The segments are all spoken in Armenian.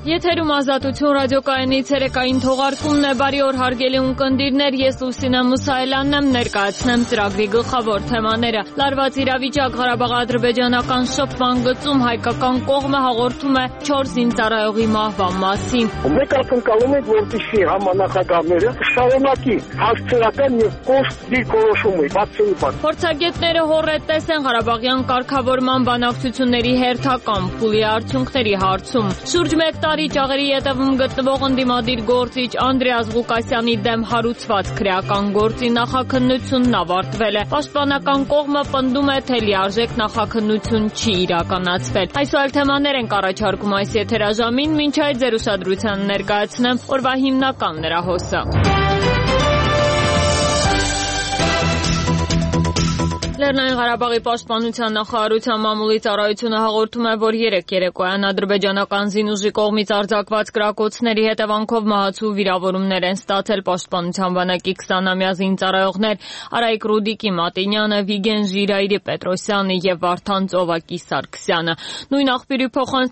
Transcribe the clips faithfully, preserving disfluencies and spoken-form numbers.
Եթերում ազատություն ռադիոկայանի ցերեկային թողարկումն է, բարի օր հարգելի ունկնդիրներ, ես Լուսինե Մուսայելյանն եմ, ներկայացնեմ ծրագրի գլխավոր թեմաները։ Լարված իրավիճակ Ղարաբաղ-ադրբեջանական շփման գծում հայկական կողմը հաղորդում է չորս զինծառայողի մահվան մասին։ Մենք ակնկալում ենք, որպեսզի համանախագահները շարունակի հասարակական եւ կոշտ դիրքորոշումը բացելու բան։ Փորձագետները հոռետես են Ղարաբաղյան կարգավորման բանակցությունների հերթական փուլի արդյունքների հարցում։ Շուրջ մեկ տարի ճաղերի ետևում գտնվող ընդդիմադիր գործիչ Անդրեաս Ղուկասյանի դեմ հարուցված քրեական գործի նախաքննությունն ավարտվել է։ Պաշտպանական կողմը պնդում է, թե լիարժեք նախաքննություն չի իրականացվել։ Այսօր թեմաներ ենք առաջարկում այս եթերաժամին, մինչ այդ ձեր ուշադրությանը ներկայացնեմ օրվա հիմնական լրահոսը։ Լեռնային Ղարաբաղի պաշտպանության նախարարության մամուլի ծառայությունը հաղորդում է, որ երեկ երեկոյան ադրբեջանական զինուժի կողմից արձակված կրակոցների հետևանքով մահացու վիրավորումներ են ստացել պաշտպանության բանակի քսանամյա զինծառայողներ Արայիկ Ռուդիկի Մատինյանը, Վիգեն Ժիրայրի Պետրոսյանը եւ Վարդան Ծովակի Սարգսյանը։ Նույն աղբյուրի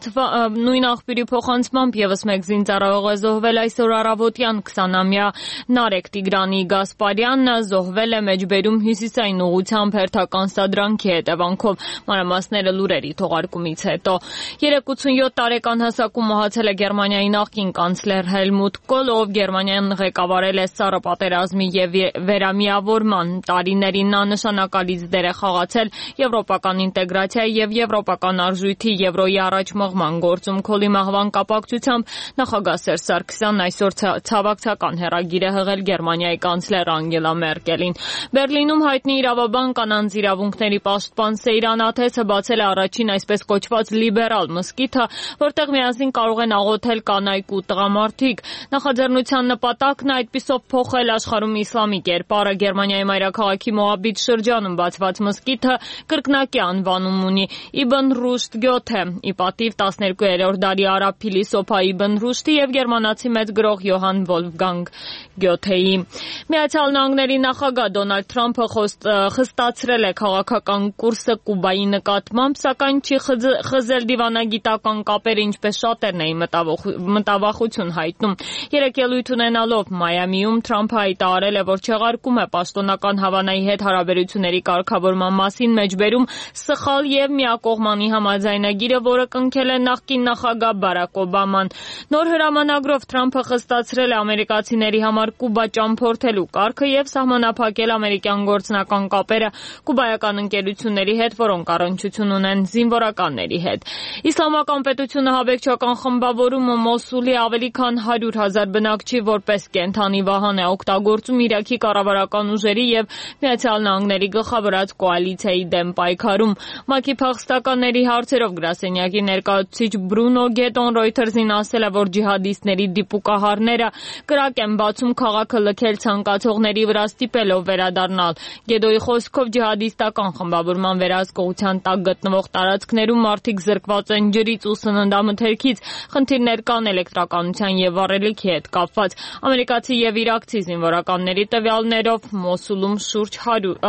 նույն աղբյուրի փոխանցմամբ եւս մեկ զինծառայող է զոհվել այսօր առավոտյան քսանամյա Նարեկ Տիգրանի Գասպարյանը զոհվել է Մեջբերում հյուսիսային ուղղությամբ հերթական սադրանքի հետևանքով, մանրամասները լուրերի թողարկումից հետո։ ութսունյոթ տարեկան հասակում մահացել է Գերմանիայի նախկին կանցլեր Հելմուտ Կոլ, ով Գերմանիան ղեկավարել է սառը պատերազմի եւ վերամիավորման տարիներին։ Նա նշանակալից դեր է խաղացել եվրոպական ինտեգրացիայի եւ եվրոպական արժույթի եվրոյի առաջ մղման գործում։ Քոլի մահվան կապակցությամբ նախագահ Սերժ Սարգսյանն այսօր ցավակցական հեռագիր է հղել Գերմանիայի կանցլեր Անգելա Մերկելին։ Բերլինում հայտնի իրավաբան կանանց իրավունքների պաշտպան Սեյրան Աթեսը բացել է առաջին այսպես կոչված լիբերալ մզկիթը, որտեղ միասին կարող են աղոթել կանայք ու տղամարդիկ։ Նախաձեռնության նպատակն է այդպիսով փոխել աշխարհում իսլամի կերպարը։ Գերմանիայի մայրաքաղաքի Մոաբիտ շրջանում բացված մզկիթը կրկնակի անվանում ունի Իբն Ռուշդ Գյոթե, ի պատիվ տասներկուերորդ դարի արաբ փիլիսոփա Իբն Ռուշդի եւ գերմանացի մեծ գրող Յոհան Վոլֆգանգ Գյոթեի։ Միացյալ Նահանգների նախագահ Դոնալդ Թրամփը խստացրել է քաղաքական կուրսը Կուբայի նկատմամբ, սակայն չի խզել դիվանագիտական կապերը, ինչպես շատերն էին մտավախություն հայտնում։ Երեկ ելույթ ունենալով Մայամիում Թրամփը հայտարարել է, որ չեղարկում է պաշտոնական Հավանայի հետ հարաբերությունների կարգավորման մասին մեջբերում սխալ եւ միակողմանի համաձայնագիրը, որը կնքել է նախկին նախագահ Բարակ Օբաման։ Նոր հրամանագրով Թրամփը խստացրել է ամերիկացիների համար Կուբա ճամփորդելու կարգը եւ սահմանափակել ամերիկյան գործնական կապերը կուբայական ընկերությունների հետ, որոնք առնչություն ունեն զինվորականների հետ։ Իսլամական պետությունը հավեկչական խմբավորումը Մոսուլի ավելի քան հարյուր հազար բնակչի որպես կենթանի վահան է օգտագործում Իրաքի կառավարական ուժերի եւ Միացյալ Նահանգների գլխավորած կոալիցիայի դեմ պայքարում։ ՄԱԿ-ի փախստականների հարցերով գրասենյակի ներկայացուցիչ Բրունո Գետոն Ռոյթերզին ասել է, որ ջիհադիստների դիպուկահարները կրակ են բացում քաղաքը լքել ցանկացողների վրա ստիպելով վերադառնալ։ Գետոյի խոսքով ջիհադիստական խմբավորման վերահսկողության տակ գտնվող տարածքներում մարդիկ զրկված են ջրից ու սննդամթերքից, խնդիրներ կան էլեկտրականության եւ վառելիքի հետ կապված։ Ամերիկացի եւ իրաքցի զինվորականների տվյալներով Մոսուլում շուրջ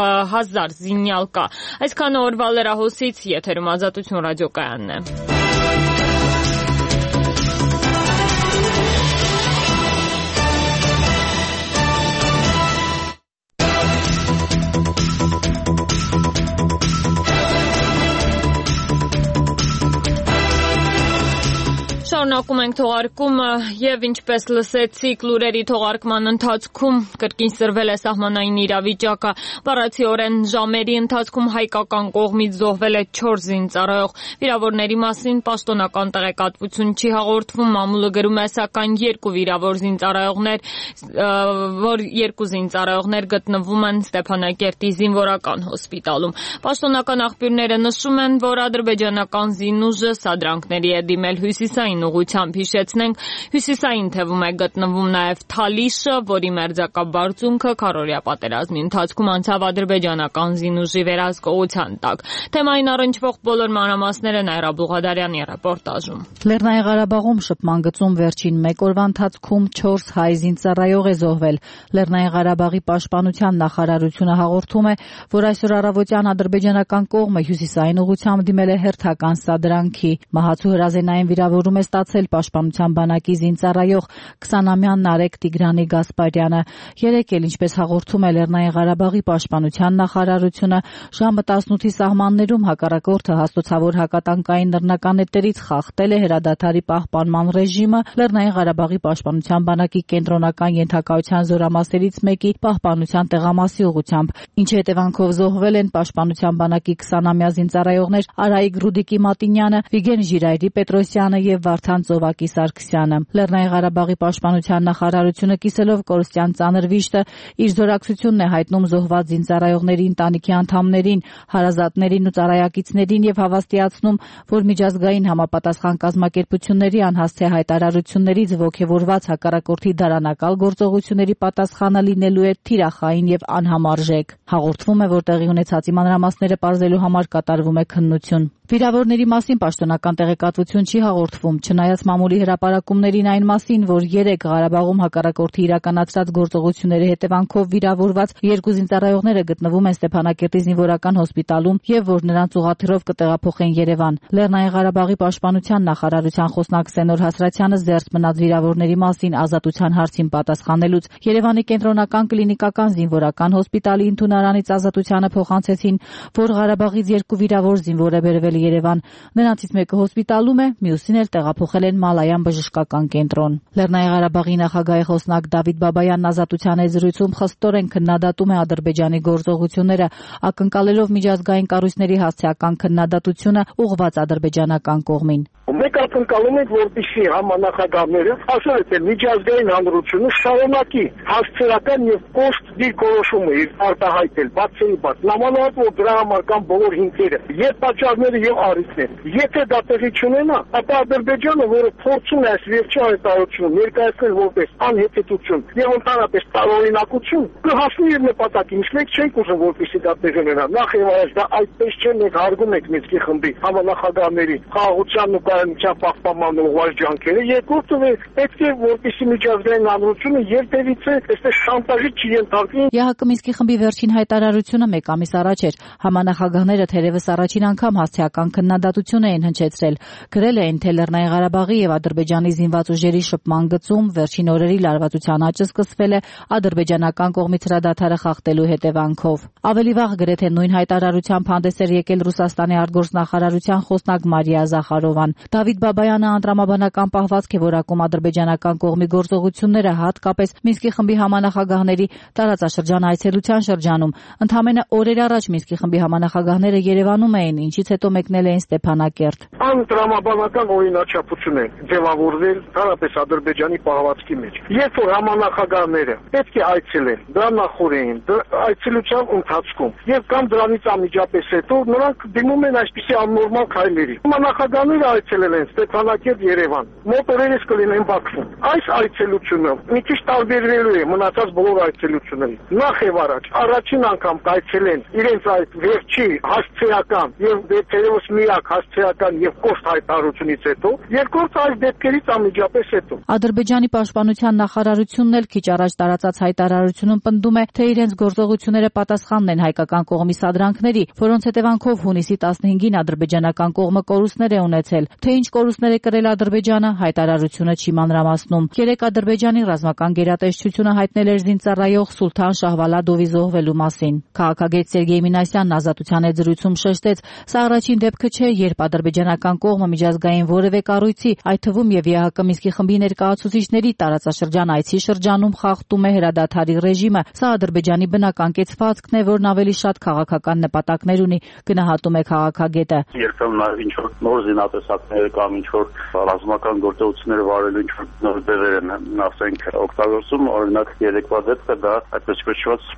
հազար զինյալ կա։ Այսքանը օրվա լրահոսից, եթերում ազատություն ռադիոկայանն է։ Շարունակում ենք թողարկումը եւ ինչպես լսեցիք լուրերի թողարկման ընթացքում կրկին սրվել է սահմանային իրավիճակը։ Բառացիորեն ժամերի ընթացքում հայկական կողմից զոհվել է չորս զինծառայող։ Վիրավորների մասին պաշտոնական տեղեկատվություն չի հաղորդվում։ Մամուլը գրում է, սակայն երկու վիրավոր զինծառայողներ, որ երկու զինծառայողներ գտնվում են Ստեփանակերտի զինվորական հոսպիտալում։ Պաշտոնական աղբյուրները նշում են, որ ադրբեջանական զինուժը սադրանքների է դիմել հյուսիսային ուղղությամբ, հիշեցնենք, հյուսիսային թևում է գտնվում նաև Թալիշը, որի մերձակա քառօրյա պատերազմի ընթացքում անցավ ադրբեջանական զինուժի վերահսկողության տակ։ Թեմային առնչվող բոլոր մանրամասները Նաիրա Բուղադարյանի ռեպորտաժում։ Լեռնային Ղարաբաղում շփման գծում վերջին մեկ օրվա ընթացքում չորս հայ զինծառայող է զոհվել։ Լեռնային Ղարաբաղի պաշտպանության նախարարությունը հաղորդում է, որ այսօր առավոտյան ադրբեջանական կողմը հյուսիսային ուղղությամբ դիմել է հերթական սադրանքի։ Մահացու հրազենային վիրավորում է ստացել Պաշտպանության բանակի զինծառայող քսանամյան Նարեկ Տիգրանի Գասպարյանը։ Երեկ էլ, ինչպես հաղորդում է Լեռնային Ղարաբաղի պաշտպանության նախարարությունը, ժամը տասնութի սահմաններում հակառակորդը հաստոցավոր հակատանկային նռնականետերից խախտել է հրադադարի պահպանման ռեժիմը Լեռնային Ղարաբաղի պաշտպանության բանակի կենտրոնական ենթակայության զորամասերից մեկի պահպանության տեղամասի ուղղությամբ, ինչի հետևանքով զոհվել են պաշտպանության բանակի քսանամյա զինծառայողներ Արայիկ Ռուդիկի Մատինյանը, Վիգեն Ժիրայրի Պետրոսյանը եւ Վարդան Ծովակի Սարգսյանը։ Լեռնային Ղարաբաղի պաշտպանության նախարարությունը կիսելով կորստյան ծանր վիշտը իր զորակցությունն է հայտնում զոհված զինծառայողների ընտանիքի անդամներին, հարազատներին ու ծառայակիցներին եւ հավաստիացնում, որ միջազգային համապատասխան կազմակերպությունների անհասցե հայտարարություններից ոգևորված հակառակորդի դարանակալ գործողությունների պատասխանը լինելու է թիրախային եւ անհամարժեք։ Հաղորդվում է, որ տեղի ունեցածի մանրամասները պարզելու համար կատարվում է քննություն։ Վիրավորների մասին պաշտոնական տեղեկատվություն չի հաղորդվում, չնայած մամուլի հրապարակումներին այն մասին, որ երեկ Ղարաբաղում հակառակորդի իրականացրած գործողությունների հետևանքով վիրավորված երկու զինծառայողները գտնվում են Ստեփանակերտի զինվորական հոսպիտալում եւ որ նրանց ուղղաթիռով կտեղափոխեն Երևան։ Լեռնային Ղարաբաղի պաշտպանության նախարարության խոսնակ Սենոր Հասրատյանը զերծ մնաց վիրավորների մասին ազատության հարցին պատասխանելուց Երևանի կենտրոնական կլինիկական զինվորական հոսպիտալի ընդունարանից ազատությանը փոխանցեցին, որ Ղարաբաղից երկու վիրավոր զինվոր է բերվել Երևան։ Նրանցից մեկը հոսպիտալում է, մյուսին էլ տեղափոխել են Մալայան բժշկական կենտրոն։ Լեռնային Ղարաբաղի նախագահի խոսնակ Դավիթ Բաբայանն ազատության զրույցում խստորեն քննադատում է Ադրբեջանի գործողությունները, ակնկալելով միջազգային կառույցների հասցեական քննադատությունը ուղղված ադրբեջանական կողմին։ Մենք ակնկալում ենք, որպեսզի համանախագահները, ասել միջազգային հանրությունը շարունակի հասցեական եւ կոշտ դիրքորոշումը իր արտահայտել, բացի բաց, նամանավանդ որ դրա համար կան բոլոր հիմքերը, եւ պատճառները եւ առիթները։ Եթե դա տեղի չունենա, ապա Ադրբեջանը, որը փորձում է այս վերջի հայտարարությունը ներկայացնել որպես անհետեթություն եւ ընդհանրապես տարօրինակություն, կհասնի իր նպատակին։ Ինչ մենք չենք ուզում, որպեսզի դա տեղի ունենա։ Նախ եւ առաջ դա այդպես չէ, մենք հարգում ենք Մինսկի խմբի համանախագահների խաղաղության ու կայունության պահպանման ուղղված ջանքերը։ Երկրորդը պետք է որպեսզի միջազգային հանրությունը երբևիցե այստեղ շանտաժի չենթարկվի։ ԵԱՀԿ Մինսկի խմբի վերջին հայտարարությունը մեկ ամիս առաջ էր։ Համանախագահները թերևս առաջին անգամ հասցեական քննադատություն էին հնչեցրել։ Գրել էին, թե Լեռնային Ղարաբաղի եւ Ադրբեջանի զինված ուժերի շփման գծում վերջին օրերի լարվածության աճը սկսվել է ադրբեջանական կողմից հրադադարը խախտելու հետևանքով։ Ավելի վաղ գրեթե նույն հայտարարությամբ հանդես էր եկել Ռուսաստանի արտգործնախարարության խոսնակ Մարիա Զախարովան։ Դավիթ Բաբայանը անդրամաբանական պահվածք է որակում ադրբեջանական կողմի գործողությունները, հատկապես Մինսկի խմբի համանախագահների տարածաշրջան այցելության շրջանում։ Ընդամենը օրեր առաջ Մինսկի խմբի համանախագահները Երևանում էին, ինչից հետո մեկնել էին Ստեփանակերտ։ Անդրամաբանական օրինաչափություն է ձևավորվել հարաբերական Ադրբեջանի պահվածքի մեջ։ Երբ որ համանախագահները պետք է այցելեն, դրա նախորդին, այցելության ընթացքում եւ կամ դրանից անմիջապես հետո նրանք դիմում են այսպիսի աննորմալ քայլերի։ Համանախագահները այցելել են Ստեփանակերտ, Երևան, մոտ օրերս կլինեն Բաքվում։ Այս այցելությունը մի քիչ տարբերվելու է մնացած բոլոր այցելություններից։ Նախ եւ առաջ առաջին անգամ կայցելեն իրենց այդ վերջի հասցեական եւ դեպքերից միակ հասցեական եւ կոշտ հայտարարությունից հետո, երկրորդ այս դեպքերից անմիջապես հետո։ Ադրբեջանի պաշտպանության նախարարությունն էլ քիչ առաջ տարածած հայտարարությունում պնդում է, թե իրենց գործողությունները պատասխանն են հայկական կողմի սադրանքների, որոնց հետևանքով հունիսի տասնհինգին ադրբեջանական կողմը կորուստներ է ունեցել։ Թե ինչ կորուստներ է կրել Ադրբեջանը, հայտարարությունը չի մանրամասնում։ Երեկ Ադրբեջանի ռազմական գերատեսչությունը հայտնել էր զինծառայող Սուլթան Շահվալադովի զոհվելու մասին։ Քաղաքագետ Սերգեյ Մինասյանն ազատության զրույցում շեշտեց, սա առաջին դեպքը չէ, երբ ադրբեջանական կողմը միջազգային որևէ կառույցի, այդ թվում եւ ԵԱՀԿ Մինսկի խմբի ներկայացուցիչների տարածաշրջան այցի շրջանում խախտում է հրադադարի ռեժիմը։ Սա Ադրբեջանի բնական կեցվածքն է, որն ավելի շատ քաղաքական նպատակներ ունի, գնահատում է քաղաքագետը։ Երբեմն նաեւ ինչ որ նոր զինատեսակներ կամ ինչ որ ռազմական գործողություններ վարելու ինչ որ նոր ձևեր են, ասենք, օգտագործում, օրինակ երեկվա դեպքը դա այդպես կոչված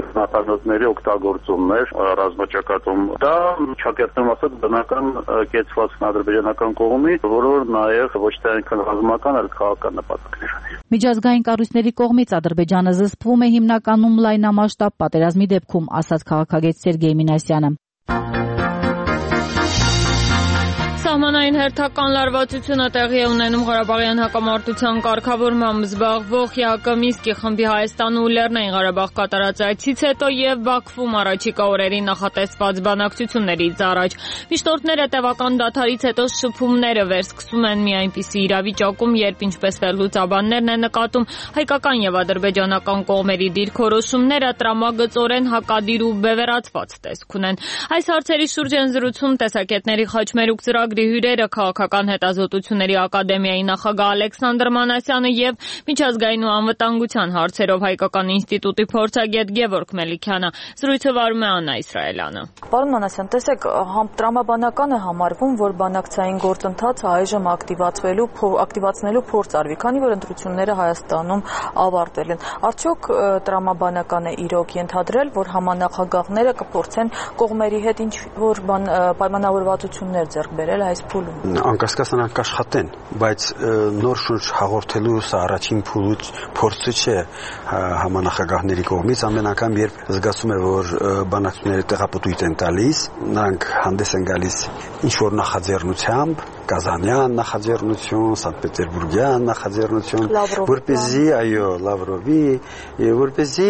տանկերի օգտագործումն էր ռազմաճակատում։ Դա ճակատում ասած բնական կեցվածքն ադրբեջանական կողմի, որը նաեւ ոչ թե այնքան ռազմական, այլ քաղաքական նպատակներ ունի։ Միջազգային կառույցների կողմից Ադրբեջանը զսպվում է հիմնականում լայնամասշտաբ պատերազմի դեպքում, ասաց քաղաքագետ Սերգեյ Մինասյանը։ Սահմանային հերթական լարվածությունը տեղի է ունենում Ղարաբաղյան հակամարտության կարգավորմամբ զբաղվող ԵԱՀԿ Մինսկի խմբի Հայաստան ու Լեռնային Ղարաբաղ կատարած այցից հետո եւ Բաքվում առաջիկա օրերի նախատեսված բանակցություններից առաջ։ Միշտորդները տևական դադարից հետո շփումները վերսկսում են մի այնպիսի իրավիճակում, երբ ինչպես վերլուծաբաններն են նկատում, հայկական եւ ադրբեջանական կողմերի դիրքորոշումները տրամագծորեն հակադիր ու բևեռացված տեսք ունեն։ Այս հարցերի շուրջ են զրուցում տեսակետների խաչմերուկ ծրագրի հյուրերը քաղաքական հետազոտությունների ակադեմիայի նախագահ Ալեքսանդր Մանասյանը եւ միջազգային ու անվտանգության հարցերով հայկական ինստիտուտի փորձագետ Գևորգ Մելիքյանը։ Զրույցը վարում է Աննա Իսրայելյանը։ Պարոն Մանասյան, տեսեք, տրամաբանական է համարվում, որ բանակցային գործընթացը այժմ ակտիվացվելու, ակտիվացնելու փորձ արվի, քանի որ ընտրությունները Հայաստանում ավարտվել են։ Արդյոք տրամաբանական է իրոք ենթադրել, որ համանախագահները կփորձեն կողմերի հետ ինչ որ պայմանավորվածություններ ձեռք բերել այս փուլում։ Անկասկած նրանք կաշխատեն, բայց նոր շունչ հաղորդելու սա առաջին փորձը չէ համանախագահների կողմից։ Ամեն անգամ, երբ զգացում է, որ բանակցությունները տեղապտույտ են տալիս, նրանք հանդես են գալիս ինչ-որ նախաձեռնությամբ, Կազանյան նախաձեռնություն, Սանկտ-Պետերբուրգյան նախաձեռնություն, որպեսզի, այո, Լավրովի, որպեսզի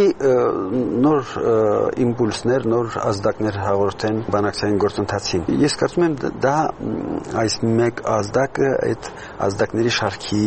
նոր իմպուլսներ, նոր ազդակներ հաղորդեն բանակցային գործընթացին։ Ես կարծում եմ, դա այս մեկ ազդակը այդ ազդակների շարքի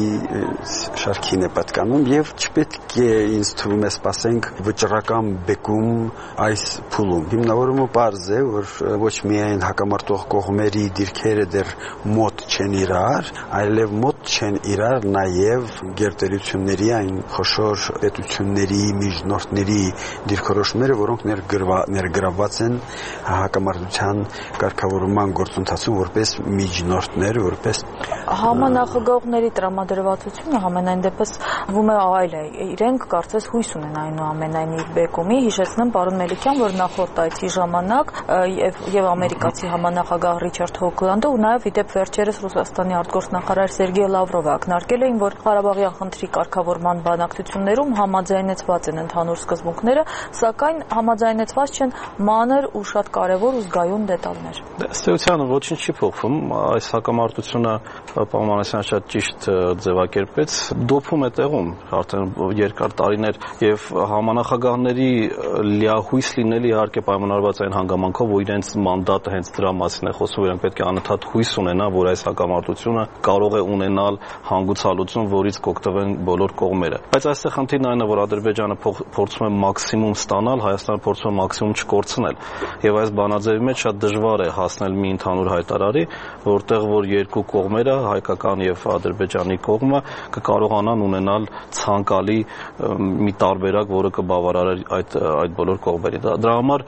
շարքին է պատկանում եւ չպետք է ինձ թվում է սպասենք վճռական բեկում այս փուլում։ Հիմնավորումը պարզ է, որ ոչ միայն հակամարտող կողմերի դիրքերը դեռ մոտ չեն իրար, այլև մոտ չեն իրար նաև գերտերությունների այն խոշոր պետությունների, միջնորդների դիրքորոշումները, որոնք ներգրավված են հակամարտության կարգավորման գործընթացում որպես միջնորդներ, որպես համանախագահողների տրամադրվածությունը համենայն դեպս վում է այլ է։ Իրենք կարծես հույս ունեն այնուամենայնիվ բեկումի։ Հիշեցնեմ, պարոն Մելիքյան, որ նախորդ այցի ժամանակ եւ ամերիկացի համանախագահ Ռիչարդ Հոգլանդը ու նաեւ իդեպ վերջերս Ռուսաստանի արտգործնախարար Սերգեյ Լավրովը ակնարկել էին, որ Ղարաբաղյան խնդրի կարգավորման բանակցություններում համաձայնեցված են ընդհանուր սկզբունքները, սակայն համաձայնեցված չեն մանր ու շատ կարևոր ու զգայուն դետալներ։ Ըստ էության ոչինչ չի փոխվում, այս հակամարտությունը պարոն Մանասյանը շատ ճիշտ ձևակերպեց, դոփում է տեղում արդեն երկար տարիներ եւ համանախագահների լիահույս լինելը իհարկե պայմանավորված այն հանգամանքով, որ իրենց մանդատը հենց դրա մասին է խոսում, իրենք պետք է անընդհատ հույս ունենան, որ այս հակամարտությունը կարող է ունենալ հանգուցալուծում, որից կօգտվեն բոլոր կողմերը։ Բայց այստեղ խնդիրն այն է, որ Ադրբեջանը փորձում է մաքսիմում ստանալ, Հայաստանը փորձում է մաքսիմում չկորցնել։ Եվ այս բանաձևի մեջ շատ դժվար է հասնել մի ընդհանուր հայտարարի, որտեղ որ երկու կողմերը, հայկական եւ Ադրբեջանի կողմը, կկարողանան ունենալ ցանկալի մի տարբերակ, որը կբավարարի այդ այդ բոլոր կողմերին։ Դրա համար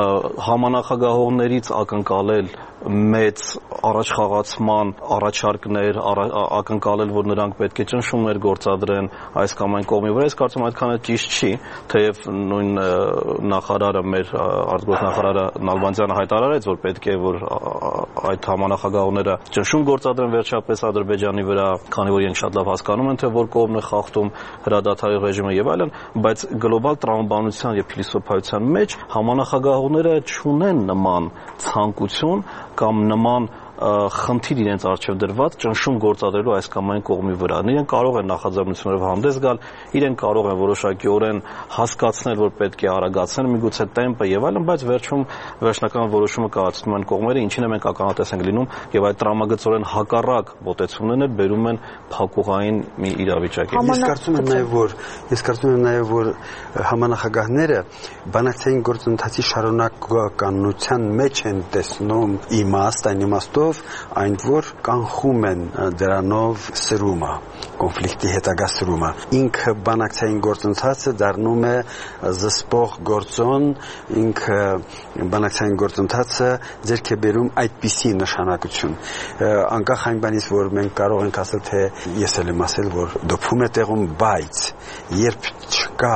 համանախագահողներից ակնկալել մեծ առաջխաղացման առաջարկներ, ակնկալել, որ նրանք պետք է ճնշումներ գործադրեն այս կամ այն կողմի վրա, ես կարծում եմ այդքան էլ ճիշտ չի, թեև նույն նախարարը, մեր արտգործնախարարը Նալբանդյանը հայտարարեց, որ պետք է որ այդ համանախագահողները ճնշում գործադրեն վերջապես Ադրբեջանի վրա, քանի որ իրենք շատ լավ հասկանում են, թե որ կողմն է խախտում հրադադարի ռեժիմը եւ այլն, բայց գլոբալ տրամաբանության եւ փիլիսոփայության մեջ համանախագահողները չունեն նման ցանկություն կամ նման խնդիր իրենց առջև դրված ճնշում գործադրելու այս կամ այն կողմի վրա։ Իրենք կարող են նախաձեռնություններով հանդես գալ, իրենք կարող են որոշակիորեն հասկացնել, որ պետք է արագացնել միգուցե տեմպը եւ այլն, բայց վերջում վերջնական որոշումը կայացնում են կողմերը, ինչին է մենք ականատես ենք լինում եւ այդ տրամագծորեն հակառակ մոտեցումներն բերում են փակուղային մի իրավիճակի։ Ես կարծում եմ նաեւ որ ես կարծում եմ նաեւ որ համանախագահները բանակցային գործընթացի շարունակականության մեջ են տեսնում իմաստ, այն իմաստով այն որ կանխում են դրանով սրումը, կոնֆլիկտի հետագա սրումը։ Ինքը բանակցային գործընթացը դառնում է զսպող գործոն, ինքը բանակցային գործընթացը ձեռք է բերում այդպիսի նշանակություն։ Անկախ այն բանից, որ մենք կարող ենք ասել, թե ես էլ եմ ասել, որ դոփում է տեղում, բայց երբ չկա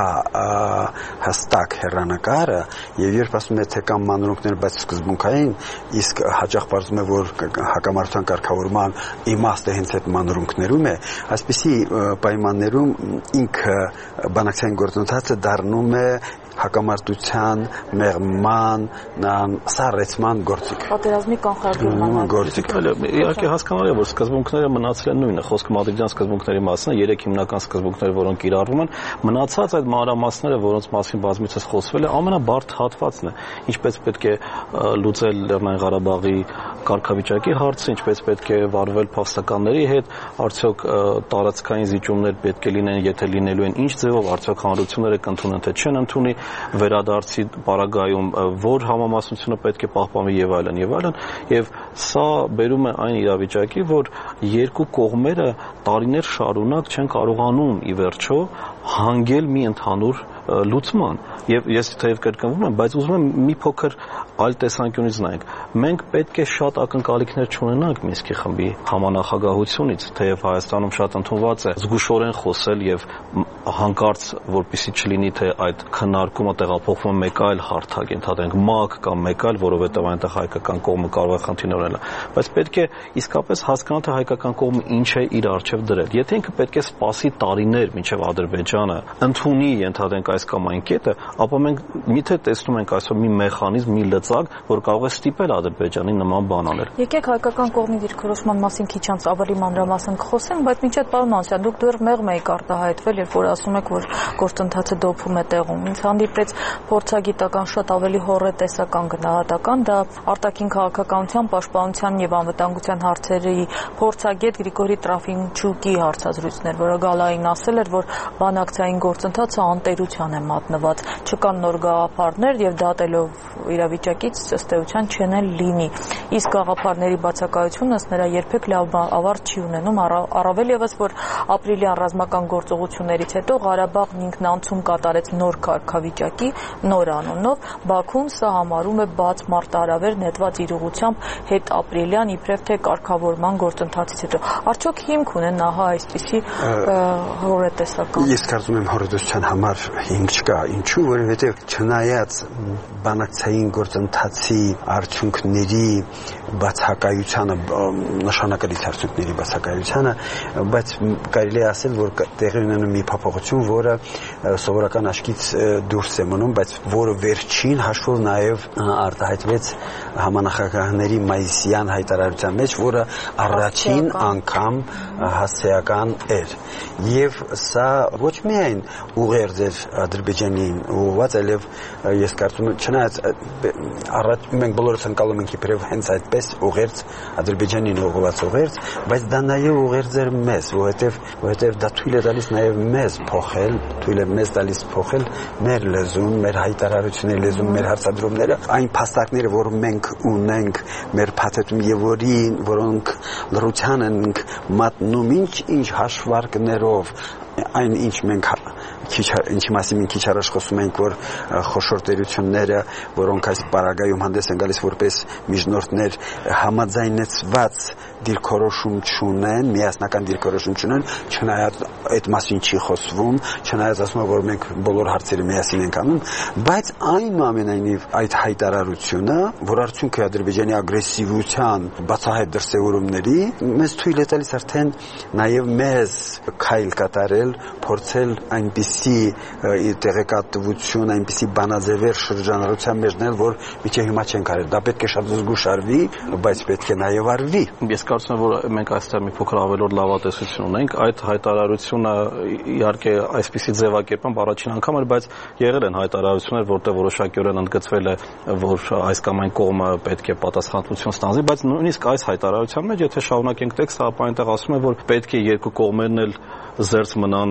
հստակ հեռանկարը եւ երբ ասում է թե կան մանրուքներ, բայց սկզբունքային, իսկ հաճախ պարզվում է, որ հակամարտության կարգավորման իմաստը հենց այդ մանրունքներում է, այսպես այդպիսի պայմաններում ինքը բանակցային գործընթացը դառնում է հակամարտության, մեղման, սառեցման գործիք։ Պատերազմի կանխարգելման գործիք։ Իհարկե հասկանալի է, որ սկզբունքները մնացել են նույնը, խոսքը Մադրիդյան սկզբունքների մասին է, երեք հիմնական սկզբունքներ, որոնք կիրառվում են, մնացած այդ մանրամասները, որոնց մասին բազմիցս խոսվել է, ամենաբարդ հատվածն է, ինչպես պետք է լուծել Լեռնային Ղարաբաղի կարգավիճակի հարցը, ինչպես պետք է վարվել փախստականների հետ, արդյոք տարածքային զիջումներ պետք է լինեն, եթե լինելու են, ինչ ձևով, արդյոք հանրությունները կընդունեն, թե չեն ընդունի, վերադարձի պարագայում որ համամասնությունը պետք է պահպանվի եւ այլն եւ այլն եւ սա բերում է այն իրավիճակի, որ երկու կողմերը տարիներ շարունակ չեն կարողանում ի վերջո հանգել մի ընդհանուր լուծման եւ ես թեև կրկնվում եմ, բայց ուզում եմ մի փոքր այլ տեսանկյունից նայենք։ Մենք պետք է շատ ակնկալիքներ չունենանք Մինսկի խմբի համանախագահությունից, թեև Հայաստանում շատ ընդունված է զգուշորեն խոսել եւ հանկարծ որպեսզի չլինի թե այդ քննարկումը տեղափոխվում է մեկ այլ հարթակ, ընդհանրենք ՄԱԿ կամ մեկ այլ, որովհետեւ այնտեղ հայկական կողմը կարող է խնդիրներ ունենալ, բայց պետք է իսկապես հասկանալ թե հայկական կողմը ինչ է իր առջև դրել։ Եթե ինքը պետք է սպասի տարիներ մինչեւ Ադրբեջանը ընդունի, ընդհանրենք այս կամ այն կետը, ապա մենք միթե տեսնում ենք այսօր մի մեխանիզմ, մի լծակ, որ կարող է ստիպել Ադրբեջանին նման բան անել։ Եկեք հայկական կողմի դիրքորոշման մասին քիչ անց ավելի մանրամասն կխոսենք, բայց մինչև պարոն Մանսյան, դուք դեռ մեղմ եք արտահայտվել, երբ որ ասում եք, որ գործընթացը դոփում է տեղում։ Ինձ հանդիպեց փորձագիտական շատ ավելի հոռետեսական գնահատական, դա արտաքին քաղաքականության, պաշտպանության եւ անվտանգության հարցերի փորձագետ Գրիգորի Տրաֆինչուկի հարցազրույցներ, որը գալային ասել էր, որ բանակցային գործընթացը անտերության է մատնված, չկան նոր գաղափարներ եւ դատելով իրավիճակից ըստ էության չեն էլ լինի։ Իսկ գաղափարների բացակայությունը ըստ նրա երբեք լավ ավարտ չի ունենում, առավել եւս որ ապրիլյան ռազմական գործողություններից հետո Ղարաբաղն ինքնանցում կատարեց նոր կարգավիճակի, նոր անունով, Բաքուն սա համարում է բաց մարտահրավեր նետված իրողությամբ հետ ապրիլյան իբրև թե կարգավորման գործընթացից հետո։ Արդյոք հիմք ունեն ահա այսպիսի հոռետեսական։ Ես կարծում եմ հոռետեսության համար հիմք չկա, ինչու, որովհետև չնայած բանակցային գործընթացի արդյունքների բացակայությանը, նշանակալից արդյունքների բացակայությանը, բայց կարելի է ասել, որ տեղի ունենում մի փոփոխություն, որը սովորական աչքից դուրս է մնում, բայց որը վերջին հաշվով նաև արտահայտվեց համանախագահների մայիսյան հայտարարության մեջ, որը առաջին անգամ հասցեական էր։ Եվ սա ոչ միայն ուղերձ էր Ադրբեջանին ուղղված, այլև ես կարծում եմ, չնայած առաջ մենք բոլորս ընկալում ենք իբրև հենց այդպես ուղերձ Ադրբեջանին ուղղված ուղերձ, բայց դա նաև ուղերձ էր մեզ, որովհետև որովհետև դա թույլ է տալիս նաև մեզ փոխել, թույլ է մեզ տալիս փոխել մեր լեզուն, մեր հայտարարությունների լեզուն, մեր հարցադրումները, այն փաստարկները, որ մենք ունենք մեր փաթեթում եւ որին, որոնք լրության են մատնում ինչ-ինչ հաշվարկներով, այն ինչ մենք ինչի մասին մենք քիչ առաջ խոսում ենք, որ խոշոր տերությունները, որոնք այս պարագայում հանդես են գալիս որպես միջնորդներ, համաձայնեցված դիրքորոշում չունեն, միասնական դիրքորոշում չունեն, չնայած այդ մասին չի խոսվում, չնայած ասում են, որ մենք բոլոր հարցերը միասին ենք անում, բայց այնուամենայնիվ այդ հայտարարությունը, որ արդյունքը Ադրբեջանի ագրեսիվության բացահայտ դրսևորումների, մեզ թույլ է տալիս արդեն նաև մեզ քայլ կատարել, փորձել այնպիսի տեղեկատվություն, այնպիսի բանաձևեր շրջանառության մեջ դնել, որ միջև հիմա չենք արել։ Դա պետք է շատ զգուշ արվի, բայց պետք է նաև արվի։ Ես կարծում եմ, որ մենք այստեղ մի փոքր ավելորդ լավատեսություն ունենք, այդ հայտարարությունը իհարկե այսպիսի ձևակերպամբ առաջին անգամ էր, բայց եղել են հայտարարություններ, որտեղ որոշակիորեն ընդգծվել է, որ այս կամ այն կողմը պետք է պատասխանատվություն ստանձի, բայց նույնիսկ այս հայտարարության մեջ, եթե շարունակենք տեքստը, ապա այնտեղ ասում է, որ պետք է երկու կողմերն էլ զերծ մնան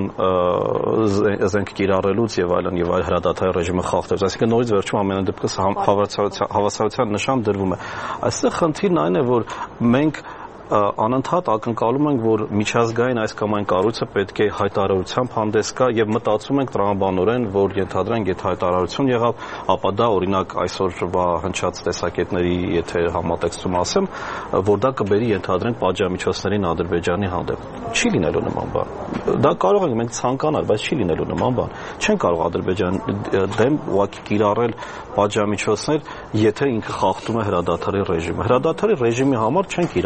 զենք կիրառելուց եւ այլն եւ այլ հրադադարի ռեժիմը խախտելուց, այսինքն նորից վերջում ամենայն դեպքս հավասարության նշան դրվում է։ Այստեղ խնդիրն այն է, որ մենք անընդհատ ակնկալում ենք, որ միջազգային այս կամ այն կառույցը պետք է հայտարարությամբ հանդես գա եւ մտածում ենք տրամաբանորեն, որ ենթադրենք, եթե հայտարարություն եղավ, ապա դա օրինակ այսօրվա հնչած տեսակետների, եթե համատեքստում ասեմ, որ դա կբերի ենթադրենք պատժամիջոցներին Ադրբեջանի հանդեպ։ Չի լինելու նման բան։ Դա կարող ենք մենք ցանկանալ, բայց չի լինելու նման բան։ Չեն կարող Ադրբեջանի դեմ ուղղակի կիրառել պատժամիջոցներ, եթե ինքը խախտում է հրադադարի ռեժիմը։ Հրադադարի ռեժիմի համար չեն կիրառում ուղղակի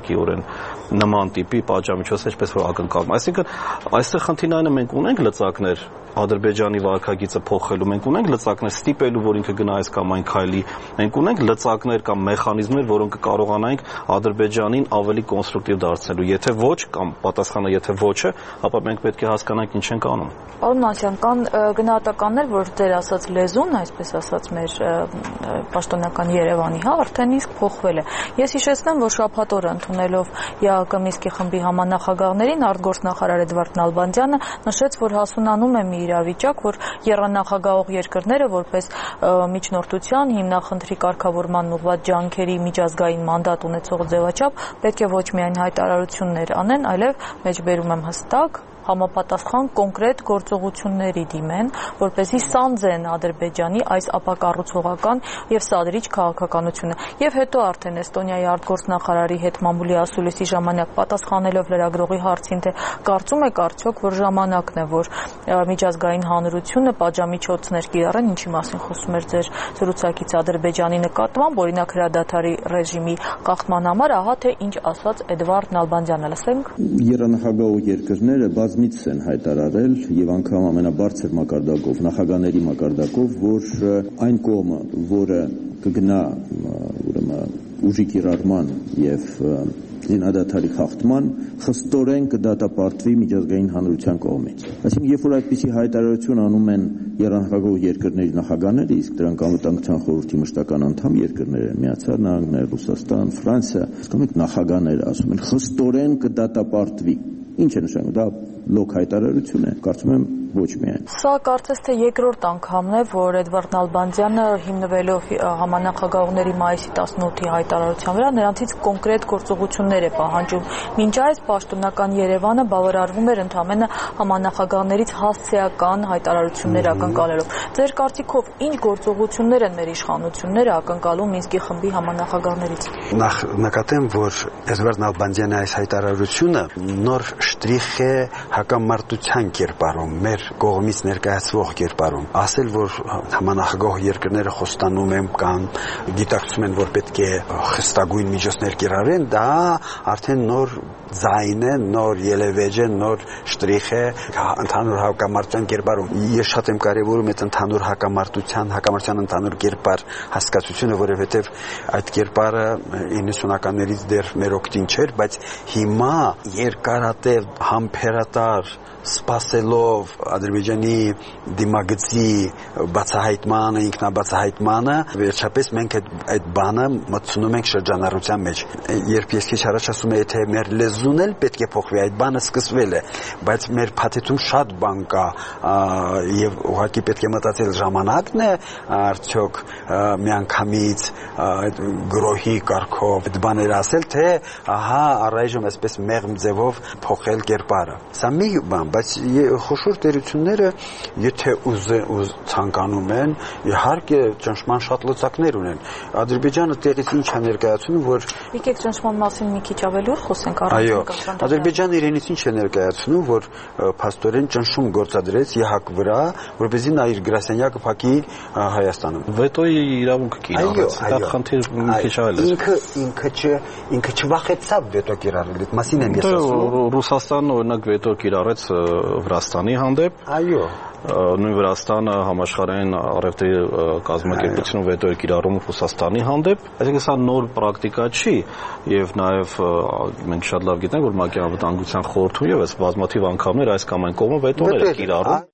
ուղղակիորեն նման տիպի պատժամիջոց ինչպես որ ակնկալում։ Այսինքն այստեղ խնդիրն այն է, մենք ունենք լծակներ Ադրբեջանի վարքագիծը փոխելու, մենք ունենք լծակներ ստիպելու, որ ինքը գնա այս կամ այն քայլի, մենք ունենք լծակներ կամ մեխանիզմներ, որոնք կարողանայինք Ադրբեջանին ավելի կոնստրուկտիվ դարձնելու։ Եթե ոչ կամ պատասխանը եթե ոչ է, ապա մենք պետք է հասկանանք ինչ ենք անում։ Պարոն Մանսյան, կան գնահատականներ, որ ձեր ասած լեզուն, այսպես ասած մեր պաշտոնական Երևանի, հա, արդեն իսկ փոխվել է։ Ես հիշեցնեմ, որ շաբաթ օրը ընդունելով ԵԱՀԿ Մինսկի խմբի համանախագահներին արտգործնախարար Էդվարդ Նալբանդյանը նշեց, որ հասունանում է մի իրավիճակ, որ եռանախագահող երկրները որպես միջնորդության հիմնախնդրի կարգավորման ուղղված ջանքերի միջազգային մանդատ ունեցող ձևաչափ պետք է ոչ միայն հայտարարություններ անեն, այլև մեջբերում եմ հստակ համապատասխան կոնկրետ գործողությունների դիմեն, որպեսզի սանձեն Ադրբեջանի այս ապակառուցողական եւ սադրիչ քաղաքականությունը։ Եվ հետո արդեն Էստոնիայի արտգործնախարարի հետ մամուլի ասուլիսի ժամանակ պատասխանելով լրագրողի հարցին, թե կարծում եք արդյոք, որ ժամանակն է, որ միջազգային հանրությունը պատժամիջոցներ կիրառեն, ինչի մասին խոսում էր ձեր զրուցակից Ադրբեջանի նկատմամբ, օրինակ հրադադարի ռեժիմի խախտման համար, ահա թե ինչ ասաց Էդվարդ Նալբանդյանը, լսենք։ Երանախագահող երկրները բազմիցս են հայտարարել եւ անգամ ամենաբարձր մակարդակով, նախագահների մակարդակով, որ այն կողմը, որը կգնա ուրեմն ուժի կիրառման եւ զինադադարի խախտման, խստորեն կդատապարտվի միջազգային հանրության կողմից։ Այսինքն, երբ որ այդպիսի հայտարարություն անում են երանախագահող երկրների նախագահները, իսկ դրանք անվտանգության խորհրդի մշտական անդամ երկրներ են, Միացյալ Նահանգներ, Ռուսաստան, Ֆրանսիա, ասում նախագահները ասում են խստորեն կդատապարտվի։ Ինչ է նշանակում, դա լոկ հայտարարություն է, կարծում եմ ոչ միայն։ Սա կարծես թե երկրորդ անգամն է, որ Էդվարդ Նալբանդյանը հիմնվելով համանախագահողների մայիսի տասնութի հայտարարության վրա նրանցից կոնկրետ գործողություններ է պահանջում։ Մինչ այս պաշտոնական Երևանը բավարարվում էր ընդամենը համանախագահներից հասցեական հայտարարություններ ակնկալելով։ Ձեր կարծիքով ինչ գործողություններ են մեր իշխանությունները ակնկալում Մինսկի խմբի համանախագահներից։ Նախ նկատեմ, որ Էդվարդ Նալբանդյանի այս հայտարարությունը նոր շտրիխ է հակամարտության կերպարում, մեր կողմից ներկայացվող կերպարում։ Ասել, որ համանախագահող երկրները խոստանում են կամ գիտակցում են, որ պետք է խստագույն միջոցներ կիրառեն, դա արդեն նոր ձայն է, նոր ելևեջ է, նոր շտրիխ է ընդհանուր հակամարտության կերպարում։ Ես շատ եմ կարևորում այդ ընդհանուր հակամարտության, հակամարտության ընդհանուր կերպար հասկացությունը, որովհետև այդ կերպարը իննսունականներից դեռ մեր օգտին չէր, բայց հիմա երկարատև համբերատար սպասելով Ադրբեջանի դիմագծի բացահայտմանը, ինքնաբացահայտմանը, վերջապես մենք այդ, այդ բանը մտցնում ենք շրջանառության մեջ։ Երբ ես քիչ առաջ ասում եմ, թե մեր լեզուն էլ պետք է փոխվի, այդ բանը սկսվել է, բայց մեր փաթեթում շատ բան կա եւ ուղղակի պետք է մտածել ժամանակն է արդյոք միանգամից այդ գրոհի կարգով այդ բաները ասել, թե ահա առայժմ այսպես մեղմ ձևով փոխել կերպարը։ Սա մի բան, բայց խոշոր տերությունները, եթե ուզ ցանկանում են, իհարկե ճնշման շատ լծակներ ունեն։ Ադրբեջանը տեղից ինչ է ներկայացնում, որ Եկեք ճնշման մասին մի քիչ ավելի ուր խոսենք Այո, Ադրբեջանը իրենից ինչ է ներկայացնում, որ փաստորեն ճնշում գործադրեց ԵԱՀԿ վրա, որպեսզի նա իր գրասենյակը փակի Հայաստանում։ Վետոյի իրավունքը կիրառեց, դա խնդիր մի քիչ այլ է։ Ինքը ինքը չ ինքը չվախեցավ վետո կիրառել, այդ մասին եմ ես ասում։ Ռուսաստանն օրինակ վետո կիրառեց Վրաստանի հանդեպ։ Այո։ Նույն Վրաստանը համաշխարհային առևտրի կազմակերպությունում վետո է կիրառում Ռուսաստանի հանդեպ։ Այսինքն սա նոր պրակտիկա չի եւ նաեւ մենք շատ լավ գիտենք, որ ՄԱԿ-ի անվտանգության խորհրդում եւս բազմաթիվ անգամներ այս կամ այն կողմը վետոներ է կիրառում։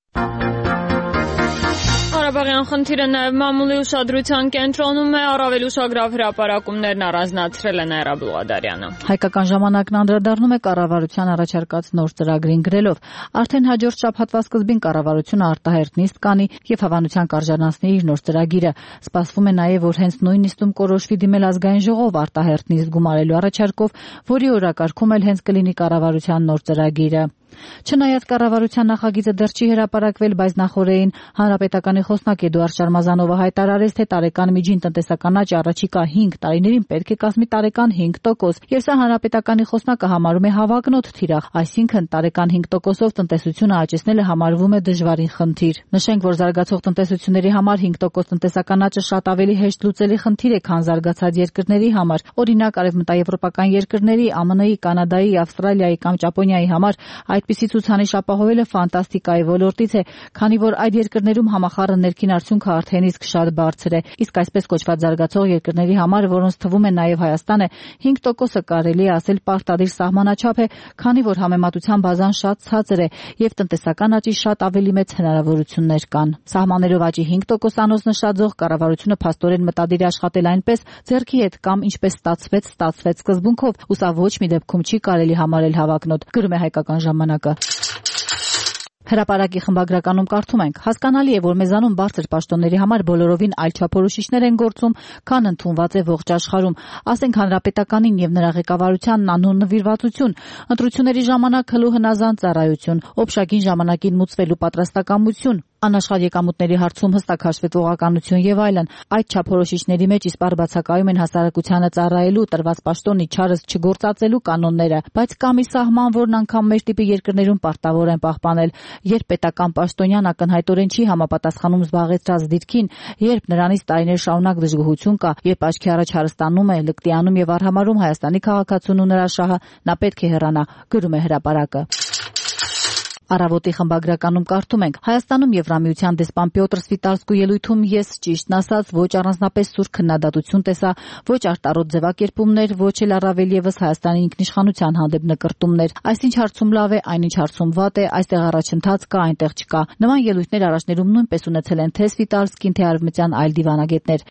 Ղարաբաղյան խնդիրը նաև մամուլի ուշադրության կենտրոնում է, առավել ուշագրավ հրապարակումներն առանձնացրել է Նաիրա Բլուղադարյանը։ Հայկական ժամանակն անդրադառնում է կառավարության առաջարկած նոր ծրագրին գրելով. արդեն հաջորդ շաբաթվա սկզբին կառավարությունը արտահերթ նիստ կանի եւ հավանության կարժանացնի իր նոր ծրագիրը։ Սպասվում է նաև, որ հենց նույն նիստում կորոշվի դիմել ազգային ժողով արտահերթ նիստ գումարելու առաջարկով, որի օրակարգում էլ հենց կլինի կառավարության նոր ծրագիրը։ Չնայած կառավարության նախագիծը դեռ չի հրապարակվել, բայց նախորդին հանրապետականի խոսնակ Էդուարդ Շարմազանովը հայտարարեց, թե տարեկան միջին տնտեսական աճը առաջիկա հինգ տարիներին պետք է կազմի տարեկան հինգ տոկոս, եւ սա հանրապետականի խոսնակը համարում է հավակնոտ թիրախ, այսինքն տարեկան հինգ տոկոսով տնտեսությունը աճեցնելը համարվում է դժվարին խնդիր։ Նշենք, որ զարգացող տնտեսությունների համար հինգ տոկոս տնտեսական աճը շատ ավելի հեշտ լուծելի խնդիր է, քան զարգացած երկրների համար։ Օրինակ, արևմտաեվրոպական երկրների, ԱՄՆ-ի, Կանադայի, Ավստրալիայի կամ Ճապոնիայի համար այդպիսի ցուցանիշ ապահովելը ֆանտաստիկայի ոլորտից է, քանի որ այդ երկրներում համախառն ներքին արդյունքը արդեն իսկ շատ բարձր է։ Իսկ այսպես կոչված զարգացող երկրների համար, որոնց թվում է նաև Հայաստանը, հինգ տոկոսը կարելի է ասել պարտադիր սահմանաչափ է, քանի որ համեմատության բազան շատ ցածր է եւ տնտեսական աճի շատ ավելի մեծ հնարավորություններ կան։ Սահմաններով աճի հինգ տոկոսանոց նշաձող կառավարությունը փաստորեն մտադիր է աշխատել այնպես ձեռքի հետ կամ ինչպես ստացվեց, ստացվեց սկզբունքով, ու սա ոչ մի դեպքում չի կարելի համարել հավակնոտ, գրում է Հայկական ժամանակը։ Հրապարակի խմբագրականում կարդում ենք. հասկանալի է, որ մեզանում բարձր պաշտոնների համար բոլորովին այլ չափորոշիչներ են գործում, քան ընդունված է ողջ աշխարհում։ Ասենք հանրապետականին եւ նրա ղեկավարությանն անուն նվիրվածություն, ընտրությունների ժամանակ հլու հնազանդ ծառայություն, օբշագին ժամանակին մուծվելու պատրաստակամություն, անաշխատ եկամուտների հարցում հստակ հաշվետվողականություն եւ այլն։ Այդ չափորոշիչների մեջ իսպառ բացակայում են հասարակությանը ծառայելու, տրված պաշտոնի չարս չգործածելու կանոնները, բայց կա մի սահման, որն անգամ մեր տիպի երկրներում պարտավոր են պահպանել, երբ պետական պաշտոնյան ակնհայտորեն չի համապատասխանում զբաղեցրած դիրքին, երբ նրանից տարիներ շարունակ դժգոհություն կա, երբ աչքի առաջ հարստանում է, լկտիանում եւ արհամարում Հայաստանի քաղաքացուն ու նրա շահը, նա պետք է հեռանա, գրում է հրապարակը։ Առավոտի խմբագրականում կարդում ենք. Հայաստանում Եվրամիության դեսպան Պյոտր Սվիտալսկու ելույթում ես ճիշտն ասած ոչ առանձնապես սուր քննադատություն տեսա, ոչ արտարոտ ձևակերպումներ, ոչ էլ առավել եւս Հայաստանի ինքնիշխանության հանդեպ նկրտումներ։ Այսինչ հարցում լավ է, այնինչ հարցում վատ է, այստեղ առաջընթաց կա, այնտեղ չկա։ Նման ելույթներ առաջներում նույնպես ունեցել են թե Սվիտալսկին, թե արևմտյան այլ դիվանագետներ։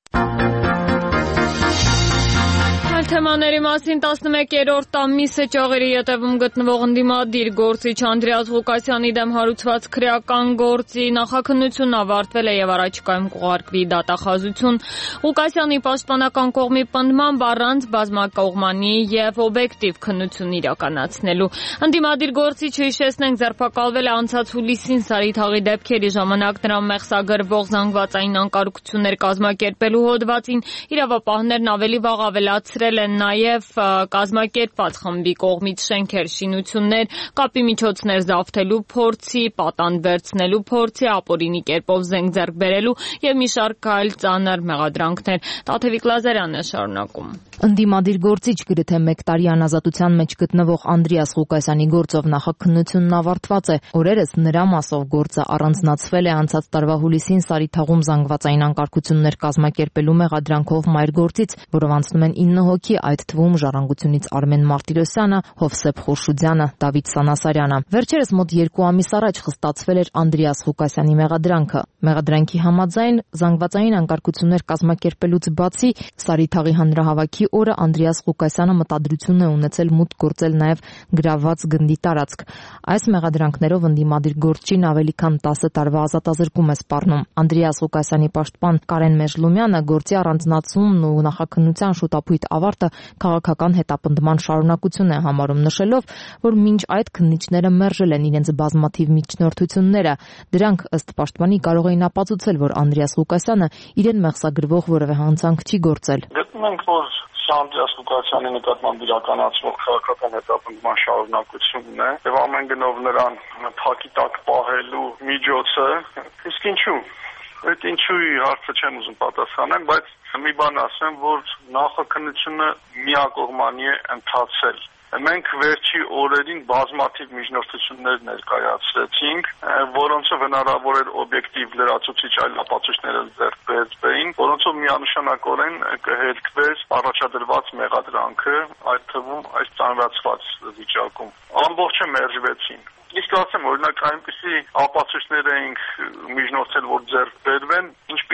Թեմաների մասին տասնմեկերորդ ամիսը ճաղերի ետևում գտնվող ընդդիմադիր գործիչ Անդրեաս Ղուկասյանի դեմ հարուցված քրեական գործի նախաքննությունն ավարտվել է եւ առաջիկայում կուղարկվի դատախազություն։ Ղուկասյանի պաշտպանական կողմի պնդմամբ առանց բազմակողմանի եւ օբյեկտիվ քննություն իրականացնելու։ Ընդդիմադիր գործիչը, հիշեցնենք, ձերբակալվել է անցած հուլիսին Սարիթաղի դեպքերի ժամանակ նրա մեղսագրվող զանգվածային անկարգություններ կազմակերպելու հոդվածին իրավապահներն ավելի վաղ ավելացրել են նաև կազմակերպված խմբի կողմից շենքեր, շինություններ, կապի միջոցներ զավթելու փորձի, պատանդ վերցնելու փորձի, ապօրինի կերպով զենք ձեռք բերելու եւ մի շարք այլ ծանր մեղադրանքներ։ Տաթևիկ Լազարյանն է շարունակում։ Ընդդիմադիր գործիչ գրեթե մեկ տարի անազատության մեջ գտնվող Անդրեաս Ղուկասյանի գործով նախաքննությունն ավարտված է։ Օրերս նրա մասով գործը առանձնացվել է անցած տարվա հուլիսին Սարիթաղում զանգվածային անկարգություններ կազմակերպելու մեղադրանքով մայր գործից, որով անցնում են ինը հոգի, այդ թվում Ժառանգությունից Արմեն Մարտիրոսյանը, Հովսեփ Խորշուդյանը, Դավիթ Սանասարյանը։ Վերջերս մոտ երկու ամիս առաջ խստացվել էր Անդրեաս Ղուկասյանի մեղադրանքը։ Մեղադրանքի համաձայն զանգվածային անկարգություններ կազմակերպելուց բացի Սարիթաղի հանրահավաքի օրը Անդրեաս Ղուկասյանը մտադրություն է ունեցել մուտք գործել նաև գրաված գնդի տարածք։ Այս մեղադրանքներով ընդդիմադիր գործչին ավելի քան տասը տարվա ազատազրկում է սպառնում։ Անդրեաս Ղուկասյանի պաշտպան Կարեն Մեժլումյանը գործի առանձնացումն ու նախաքննության շուտապույտ ավարտը քաղաքական հետապնդման շարունակություն է համարում, նշելով, որ մինչ այդ քննիչները մերժել են իրենց բազմաթիվ միջնորդությունները։ Դրանք ըստ պաշտպանի կարող էին ապացուցել, որ Անդրեաս Ղուկասյանը իրեն մեղսագրվող որևէ հանցանք չի գործել։ Գտնում ենք, որ Անդրեաս Ղուկասյանի նկատմամբ իրականացվող քաղաքական հետապնդման շարունակությունն է եւ ամեն գնով նրան փակի տակ պահելու միջոցը, իսկ ինչու։ Այդ ինչու-ի հարցը չեմ ուզում պատասխանել, բայց մի բան ասեմ, որ նախաքննությունը միակողմանի է ընթացել։ Մենք վերջի օրերին բազմաթիվ միջնորդություններ ներկայացրեցինք, որոնցով հնարավոր էր օբյեկտիվ լրացուցիչ այլ ապացույցներ ձեռք բերվեին, որոնցով միանշանակորեն կհետքվեր առաջադրված մեղադրանքը, այդ թվում այս ծանրացված վիճակում։ Ամբողջը մերժվեցին։ Իսկ ասեմ, օրինակ այնպիսի ապացույցներ էինք միջնորդել, որ ձեռք բերվեն, ինչպիսի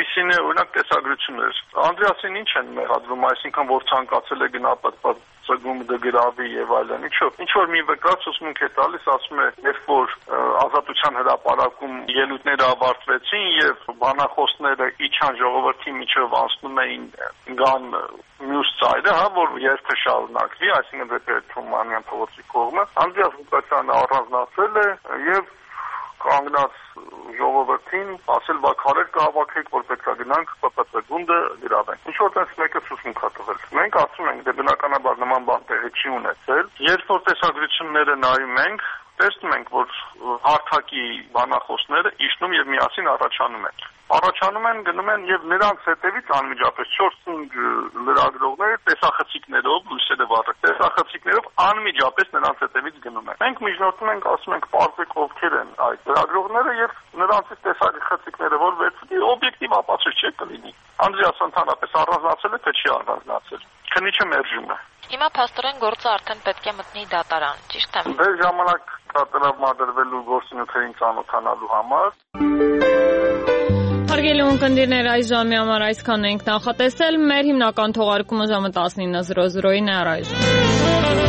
Այսպիսին է օրինակ տեսագրություններ։ Անդրեասին ինչ են մեղադրում, այսինքն որ ցանկացել է գնա պատված ծգում դգրավի եւ այլն։ Ինչո՞ւ ինչ որ մի վկայած ուսմունք է տալիս, ասում է, երբ որ ազատության հրապարակում ելույթները ավարտվեցին եւ բանախոսները իջան ժողովրդի միջով անցնում էին գան մյուս ծայրը, հա, որ երթը շարունակվի, այսինքն դեպի Թումանյան փողոցի կողմը, Անդրեաս Ղուկասյանը առանձնացել է եւ կանգնած ժողովրդին ասել բա քարեր կհավաքեք, որ պետք է գնանք Պ Պ Ծ գունդը գրավենք։ Ինչ որ տես մեկը ցուցմունք է տվել։ Մենք ասում ենք, դե բնականաբար նման բան տեղի չի ունեցել։ Երբ որ տեսագրությունները նայում ենք, տեսնում ենք, որ հարթակի բանախոսները իջնում եւ միասին առաջանում են։ Առաջանում են, գնում են եւ նրանց հետևից անմիջապես չորս-հինգ լրագրողները տեսախցիկներով, լույսերը վառել, տեսախցիկներով անմիջապես նրանց հետևից գնում են։ Մենք միջնորդում ենք, ասում ենք, պարզեք ովքեր են այդ լրագրողները եւ նրանցից տեսախցիկները, որ վերցնի օբյեկտիվ ապացույց չէ կլինի։ Անդրեաս ընդհանրապես առանձնացել է, թե չի առանձնացել։ Քննիչը մերժում է։ Հիմա փաստորեն գործը արդեն պետք է մտնի դատարան, ճիշտ է։ Դե ժամանակ կա տրամադրվելու գործունեությներին ծանոթանալու համար։ Հարգելի ունկնդիրներ, այս ժամի համար այսքան ենք նախատեսել։ Մեր հիմնական թողարկումը ժամը տասնինը զրո զրոյին է առայժմ։